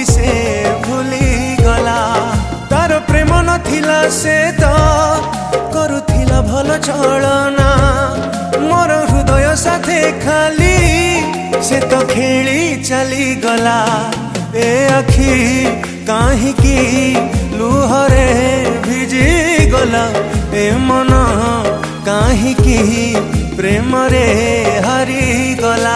कही से भूली गला तार प्रेम नथिला से तो करुथिला भल चलना मोर हृदय साथे खाली से तो खेली चली गला ए आखि काहींकि लुहरे भिजी गला ए मन काहींकि प्रेम रे हारी गला।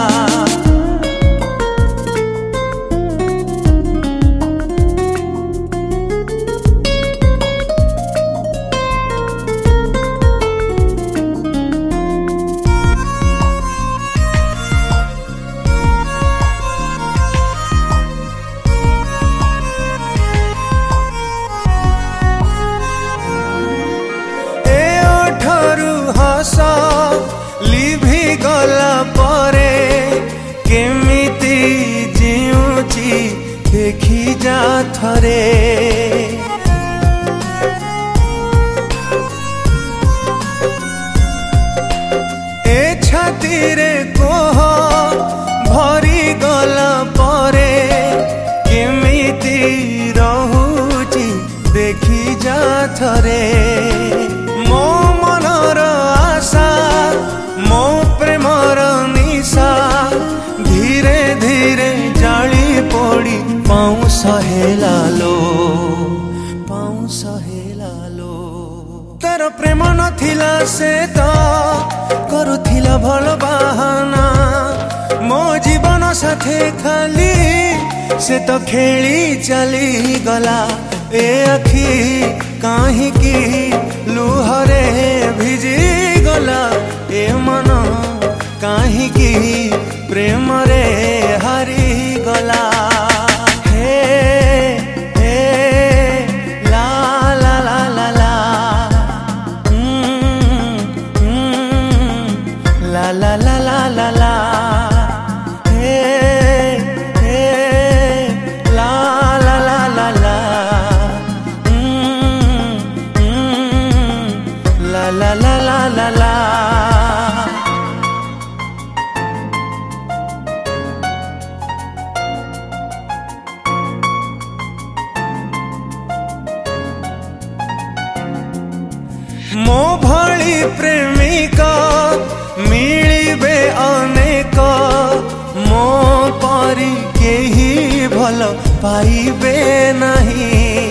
लिभि गला परे केमिति जीउची देखी जा थरे ए छाती रे कोह भरी गला परे केमिति रहुची देखी जा थरे मो मनर आशा मो प्रेमर निशा धीरे धीरे जाली पड़ी पाउस हेलालो पाउस हेलालो तार प्रेम नथिला से तो करुथिला भल बाहाना मो जीवन साथे खाली से तो खेली चली गला ए आखि काहींकि लुहरे भिजी गला ए मन काहींकि प्रेम रे हारी गला। हे हे ला ला ला ला ला ला ला ला ला ला ला हे हे ला ला ला ला ला ला ला ला ला ला। मो भली प्रेमिका मिलिबे अनेक मो परी केही भल पाइबे नहीं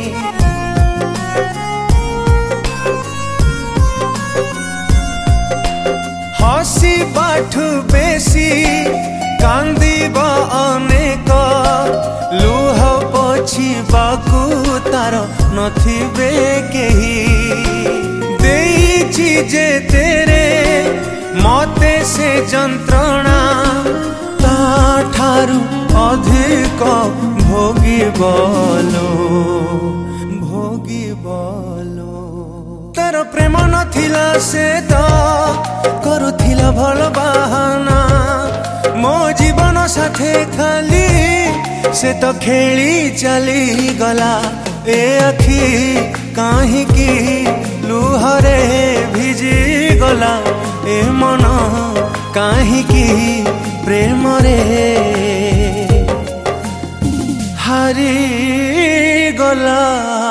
हसी बाठु बेसी कांदीब अनेक लुह पोछिबाकु तार नथिबे केही देइछि जे तेरे मते से जंत्रणा ता ठारु अधिक भोगी बोलो तार प्रेम नथिला से तो करुथिला भल बाहाना मो जीवन साथे खाली से तो खेली चली गला ए आखि काहींकि लुहरे भिजी गला ए मन काहींकि प्रेम रे हारी गला।